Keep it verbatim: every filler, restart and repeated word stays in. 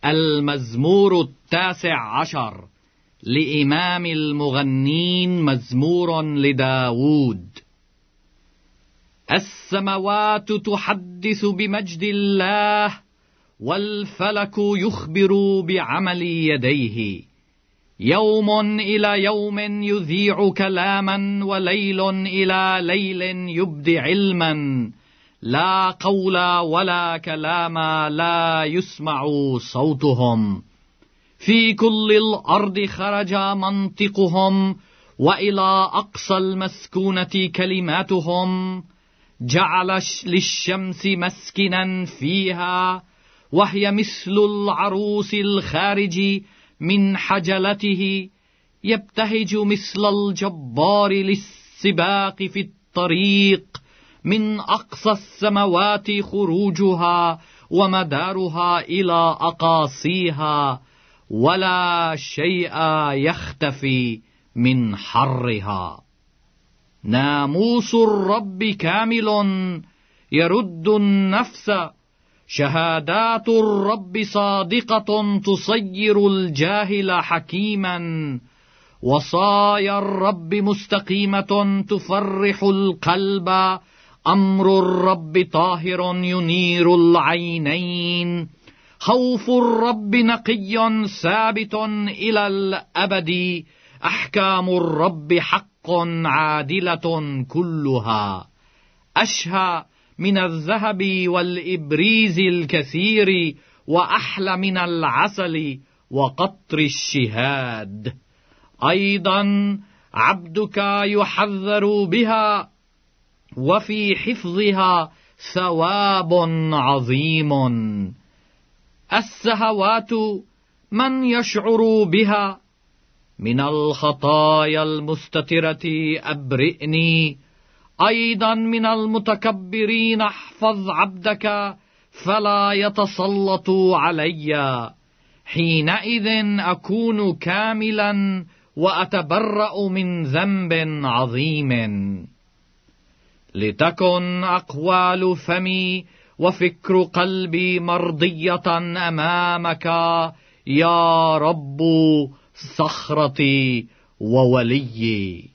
المزمور التاسع عشر لإمام المغنين، مزمور لداود. السماوات تحدث بمجد الله، والفلك يخبر بعمل يديه. يوم إلى يوم يذيع كلاما، وليل إلى ليل يبدي علما. لا قول ولا كلام لا يسمع صوتهم. في كل الأرض خرج منطقهم، وإلى أقصى المسكونة كلماتهم. جعل للشمس مسكنا فيها، وهي مثل العروس الخارج من حجلته. يبتهج مثل الجبار للسباق في الطريق. من أقصى السماوات خروجها، ومدارها إلى أقاصيها، ولا شيء يختفي من حرها. ناموس الرب كامل يرد النفس. شهادات الرب صادقة تصير الجاهل حكيما. وصايا الرب مستقيمة تفرح القلب. أمر الرب طاهر ينير العينين. خوف الرب نقي ثابت إلى الأبد. أحكام الرب حق عادلة كلها. أشهى من الذهب والإبريز الكثير، وأحلى من العسل وقطر الشهاد. أيضا عبدك يحذر بها، وفي حفظها ثواب عظيم. السهوات من يشعر بها؟ من الخطايا المستترة أبرئني. أيضا من المتكبرين احفظ عبدك، فلا يتسلط علي. حينئذ أكون كاملا، وأتبرأ من ذنب عظيم. لتكن أقوال فمي وفكر قلبي مرضية أمامك، يا رب صخرتي ووليي.